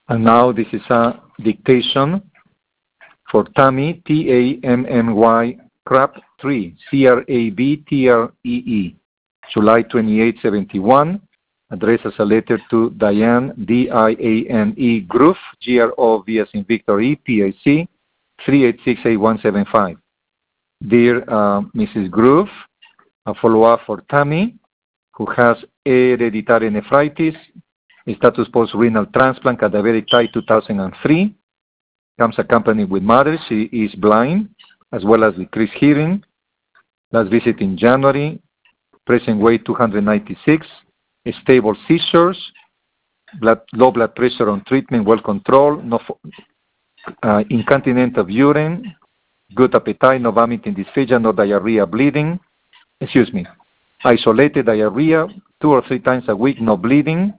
And now this is a dictation for Tammy, Tammy, CRAB3, CRABTREE, July 28, 71, addressed as a letter to Diane, D-I-A-N-E, Groove, G-R-O-V as in Victor E, P-I-C, 3868175. Dear Mrs. Groove, a follow-up for Tammy, who has hereditary nephritis, status post-renal transplant, cadaveric type 2003, comes accompanied with mother. She is blind, as well as decreased hearing. Last visit in January, present weight 296, stable seizures, low blood pressure on treatment, well controlled, no incontinent of urine, good appetite, no vomiting, dysphagia, no diarrhea, bleeding. Isolated diarrhea 2 or 3 times a week, no bleeding.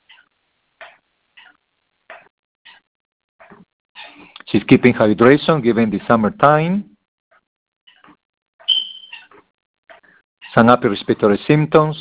She's keeping hydration given the summertime. Some upper respiratory symptoms.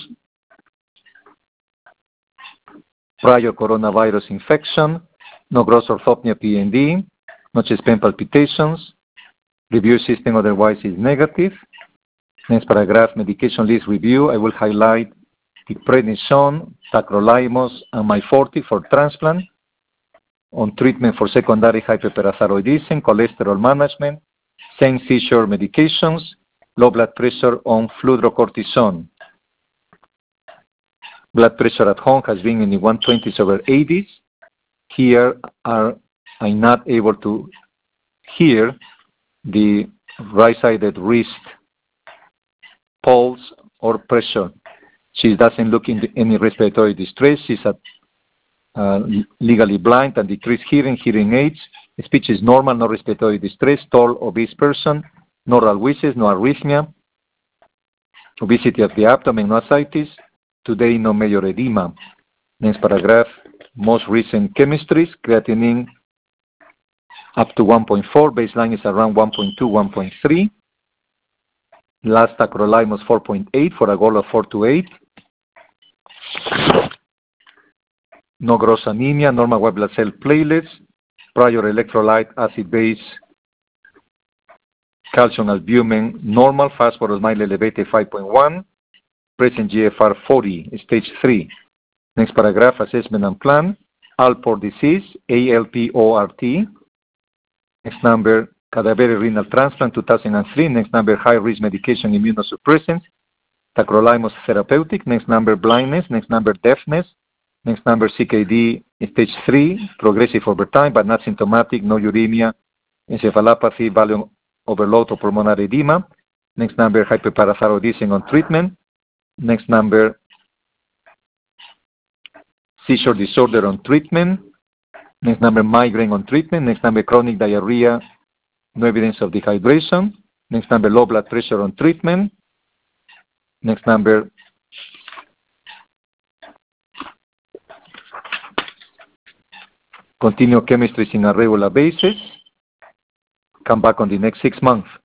Prior coronavirus infection. No gross orthopnea PND. No chest pain palpitations. Review system otherwise is negative. Next paragraph, medication list review. I will highlight the prednisone, tacrolimus, and MYFORTI for transplant. On treatment for secondary hyperparathyroidism, cholesterol management, same seizure medications, low blood pressure on fludrocortisone. Blood pressure at home has been in the 120/80s. Here I'm not able to hear the right-sided wrist pulse or pressure. She doesn't look into any respiratory distress. She's legally blind and decreased hearing, hearing aids. Speech is normal, no respiratory distress, tall, obese person, no oral wishes, no arrhythmia, obesity of the abdomen, no ascites, today no major edema. Next paragraph, most recent chemistries, creatinine up to 1.4, baseline is around 1.2, 1.3. Last tacrolimus 4.8 for a goal of 4 to 8. No gross anemia, normal white blood cell platelets, prior electrolyte, acid-base, calcium albumin, normal, phosphorus mild elevated 5.1, present GFR 40, stage 3. Next paragraph, assessment and plan, Alport disease, ALPORT. Next number, cadaveric renal transplant 2003. Next number, high-risk medication immunosuppressants, tacrolimus therapeutic. Next number, blindness. Next number, deafness. Next number, CKD stage 3, progressive over time, but not symptomatic, no uremia, encephalopathy, volume overload or pulmonary edema. Next number, hyperparathyroidism on treatment. Next number, seizure disorder on treatment. Next number, migraine on treatment. Next number, chronic diarrhea, no evidence of dehydration. Next number, low blood pressure on treatment. Next number, continue chemistries in a regular basis. Come back on the next 6 months.